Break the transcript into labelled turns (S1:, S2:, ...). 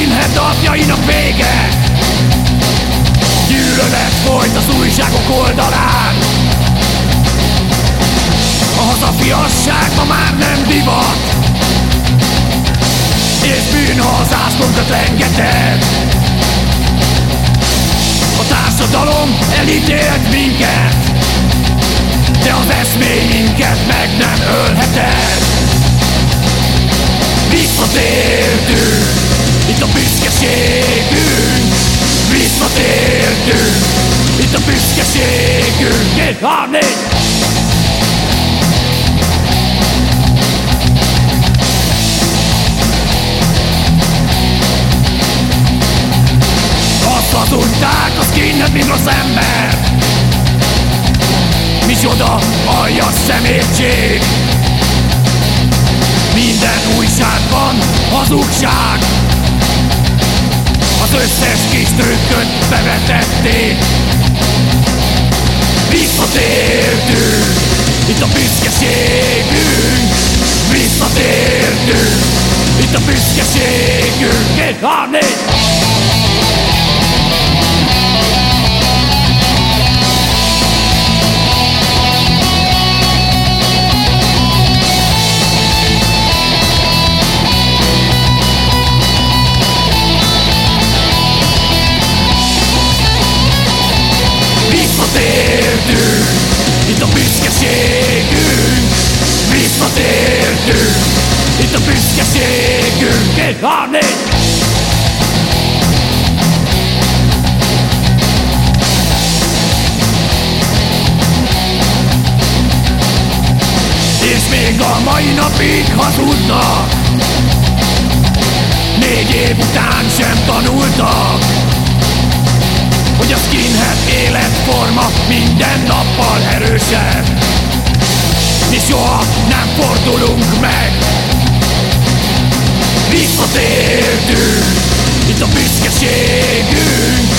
S1: skinhead napjainak vége. Gyűlölet folyt az újságok oldalán. A hazafiasság ma már nem divat, és bűn, ha az ászlónkat lengeted. A társadalom elítélt minket, de az eszméinket meg nem ölheted. Visszatértünk, itt a büszkeségünk. Visszatértünk, itt a büszkeségünk. 2, 3, 4. Azt hazudták, a skinhead mint rossz ember. Micsoda aljas szemétség. Minden újságban hazugság. Az összes kis trükköt bevetették. Visszatértünk, itt a büszkeségünk. Visszatértünk, itt a büszkeségünk. 2, 3, 4. Visszatértünk, itt a büszkeségünk. Visszatértünk, itt a büszkeségünk. 2, 3, 4. És még a mai napig hazudnak. 4 év után sem tanultak, hogy a skinhead életforma minden nappal erősebb. Mi soha nem fordulunk meg. Visszatértünk, itt a büszkeségünk.